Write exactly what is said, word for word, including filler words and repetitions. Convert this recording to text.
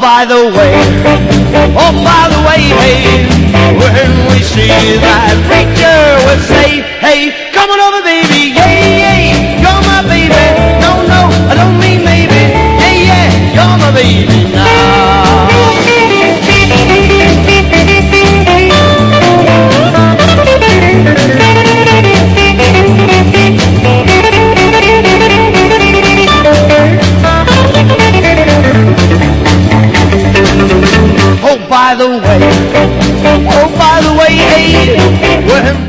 by the way, oh, by the way, hey, when we see that preacher, we'll say, hey, come on over, baby, yeah, yeah, you're my baby. No, no, I don't mean maybe, yeah, yeah, you're my baby now. Oh, by the way, oh, by the way, hey, when